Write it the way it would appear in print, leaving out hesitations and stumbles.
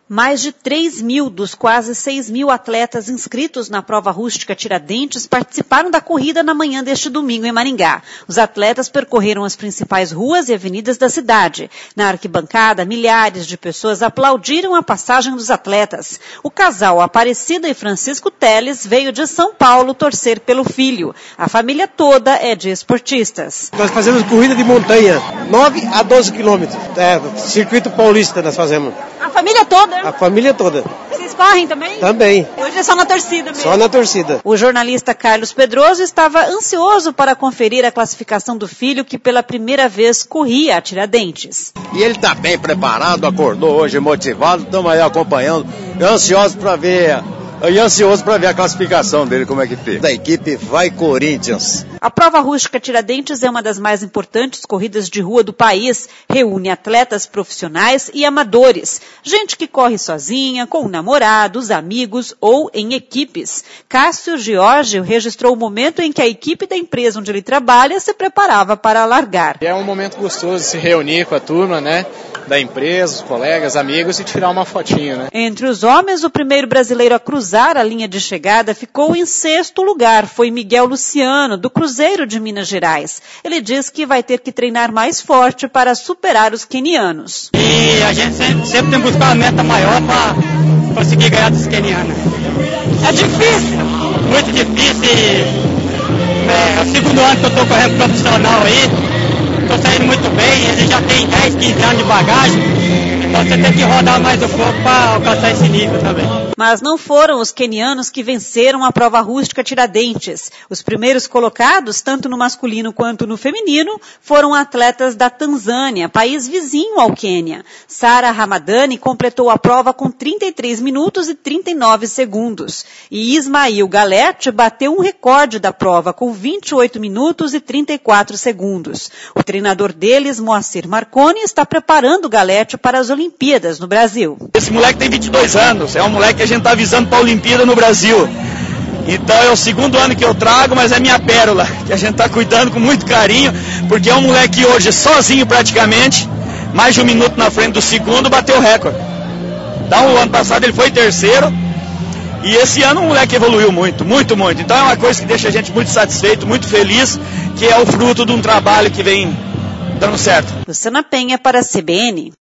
Mais de 3.000 dos quase 6.000 atletas inscritos na prova rústica Tiradentes participaram da corrida na manhã deste domingo em Maringá. Os atletas percorreram as principais ruas e avenidas da cidade. Na arquibancada, milhares de pessoas aplaudiram a passagem dos atletas. O casal Aparecida e Francisco Teles veio de São Paulo torcer pelo filho. A família toda é de esportistas. Nós fazemos corrida de montanha, 9 a 12 quilômetros. Circuito paulista nós fazemos. A família toda? A família toda. Vocês correm também? Também. Hoje é só na torcida mesmo? Só na torcida. O jornalista Carlos Pedroso estava ansioso para conferir a classificação do filho que pela primeira vez corria a Tiradentes. E ele está bem preparado, acordou hoje motivado, estamos aí acompanhando, ansioso para ver a classificação dele, como é que fica. Da equipe Vai Corinthians. A prova rústica Tiradentes é uma das mais importantes corridas de rua do país. Reúne atletas profissionais e amadores. Gente que corre sozinha, com namorados, amigos ou em equipes. Cássio Giorgio registrou o momento em que a equipe da empresa onde ele trabalha se preparava para largar. É um momento gostoso de se reunir com a turma, né? Da empresa, os colegas, amigos e tirar uma fotinho, né? Entre os homens, o primeiro brasileiro a cruzar a linha de chegada ficou em 6º lugar. Foi Miguel Luciano, do Cruzeiro de Minas Gerais. Ele diz que vai ter que treinar mais forte para superar os quenianos. E a gente sempre tem que buscar uma meta maior para conseguir ganhar dos quenianos. É difícil, muito difícil. É o segundo ano que eu estou correndo profissional aí. Estou saindo muito bem, ele já tem 10, 15 anos de bagagem, então você tem que rodar mais um pouco para alcançar esse nível também. Mas não foram os quenianos que venceram a prova rústica Tiradentes. Os primeiros colocados, tanto no masculino quanto no feminino, foram atletas da Tanzânia, país vizinho ao Quênia. Sara Ramadani completou a prova com 33 minutos e 39 segundos. E Ismail Galete bateu um recorde da prova com 28 minutos e 34 segundos. O treinador deles, Moacir Marconi, está preparando o Galete para as Olimpíadas no Brasil. Esse moleque tem 22 anos, é um moleque que a gente está visando para a Olimpíada no Brasil. Então é o segundo ano que eu trago, mas é minha pérola, que a gente está cuidando com muito carinho, porque é um moleque que hoje, sozinho praticamente, mais de um minuto na frente do segundo, bateu o recorde. Então o ano passado ele foi terceiro, e esse ano o moleque evoluiu muito, muito, muito. Então é uma coisa que deixa a gente muito satisfeito, muito feliz, que é o fruto de um trabalho que vem dando certo. Luciana Penha para a CBN.